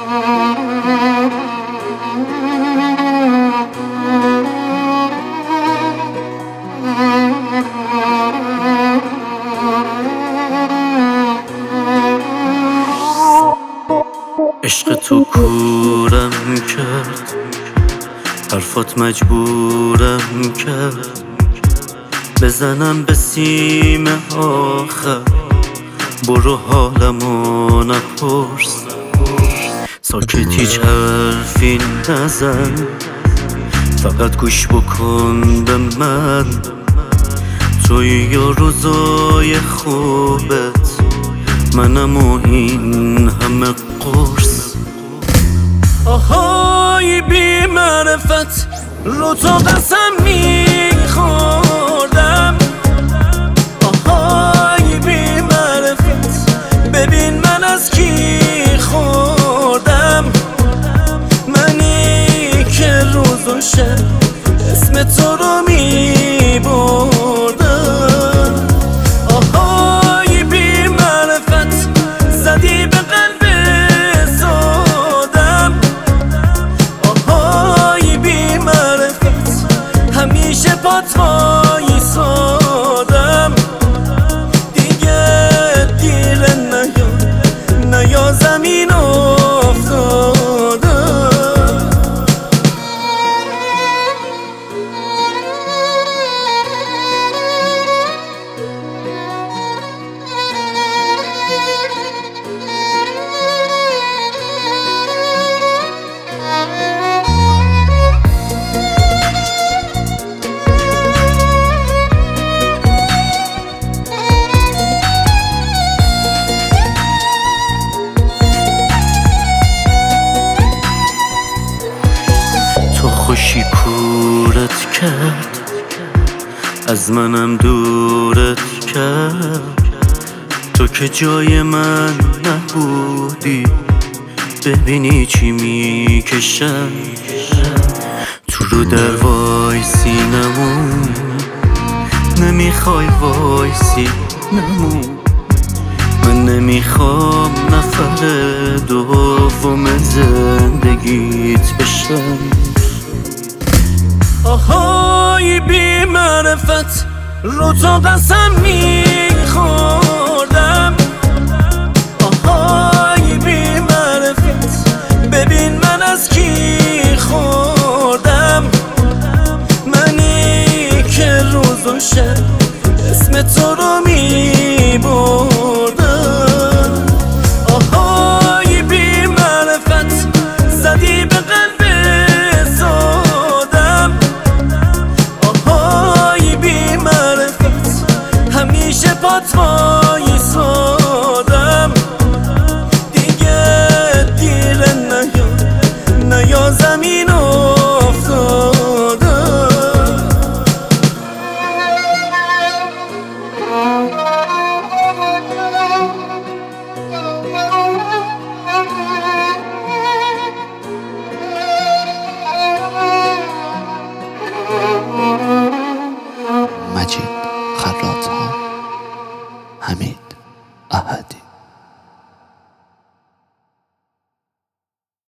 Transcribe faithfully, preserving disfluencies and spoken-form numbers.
عشق تو کورم کرد، حرفات مجبورم کرد بزنم به سیم آخر. برو حالمو نپرس، ساکت هیچ حرفی نزن، فقط گوش بکن به من. توی یا روزای خوبت، منم و این همه قرص. آهای بی معرفت، رو تو قسم میخوردم. آهای بی معرفت، ببین من از کی خوردم. منی که روز و شب اسم تو رو میبردم. آهای بی معرفت، زدی به قلب سادم. آهای بی معرفت، همیشه پات وایسادم. دیگه دیره نیا، نیا زمین افتادم. خوشی کورت کرد، از منم دورت کرد. تو که جای من نبودی، ببینی چی میکشم. تو رو در وایسی نمون، نمیخوای وایسی نمون. من نمیخوام نفر دوم زندگیت بشم. آهای بی معرفت، رو تو قسم میخوردم. آهای بی معرفت، ببین من از کی خوردم. منی که روز و شب اسم تو رو میبردم. آهای بی معرفت، زدی به قلب همیشه پات